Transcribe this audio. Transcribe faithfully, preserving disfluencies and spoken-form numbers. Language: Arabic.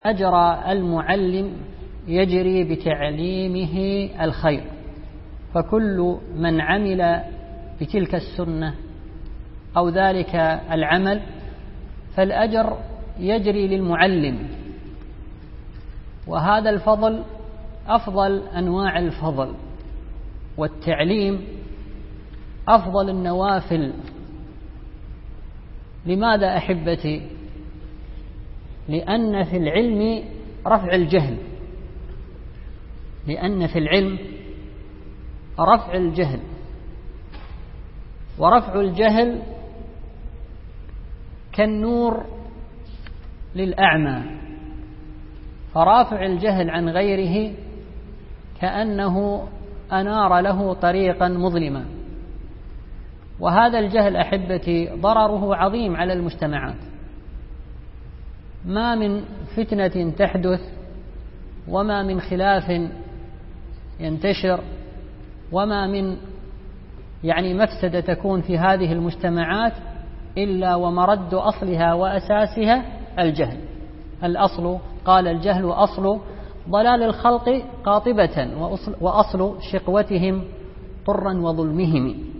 أجر المعلم يجري بتعليمه الخير، فكل من عمل بتلك السنة أو ذلك العمل فالأجر يجري للمعلم، وهذا الفضل أفضل أنواع الفضل، والتعليم أفضل النوافل. لماذا أحبتي؟ لأن في العلم رفع الجهل، لأن في العلم رفع الجهل، ورفع الجهل كالنور للأعمى، فرافع الجهل عن غيره كأنه أنار له طريقا مظلما. وهذا الجهل أحبتي ضرره عظيم على المجتمعات، ما من فتنة تحدث وما من خلاف ينتشر وما من يعني مفسدة تكون في هذه المجتمعات إلا ومرد أصلها وأساسها الجهل. الأصل قال الجهل أصل ضلال الخلق قاطبة، وأصل شقوتهم طرا وظلمهم.